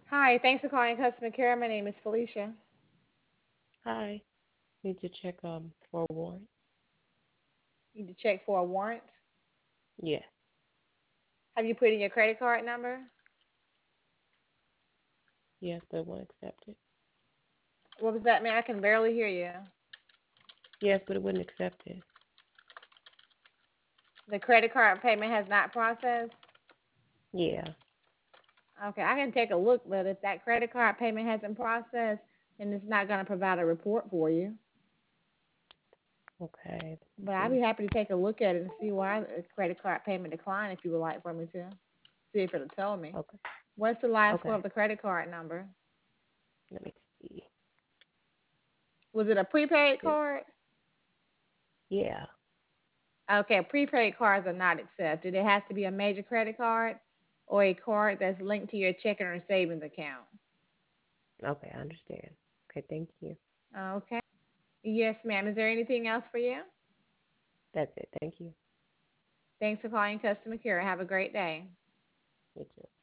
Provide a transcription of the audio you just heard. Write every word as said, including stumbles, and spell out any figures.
Hi, thanks for calling customer care. My name is Felicia. Hi. Need to check um for a warrant. You need to check for a warrant. Yeah. Have you put in your credit card number? Yes, they won't accept it. What was that, man? I can barely hear you. Yes, but it wouldn't accept it. The credit card payment has not processed? Yeah. Okay, I can take a look, but if that credit card payment hasn't processed, then it's not going to provide a report for you. Okay. Let me But I'd be see. happy to take a look at it and see why the credit card payment declined if you would like for me to. See if it'll tell me. Okay. What's the last four Okay. of the credit card number? Let me see. Was it a prepaid It, card? yeah. Okay, prepaid cards are not accepted. It has to be a major credit card or a card that's linked to your checking or savings account. Okay, I understand. Okay, thank you. Okay. Yes, ma'am. Is there anything else for you? That's it. Thank you. Thanks for calling customer care. Have a great day. You too.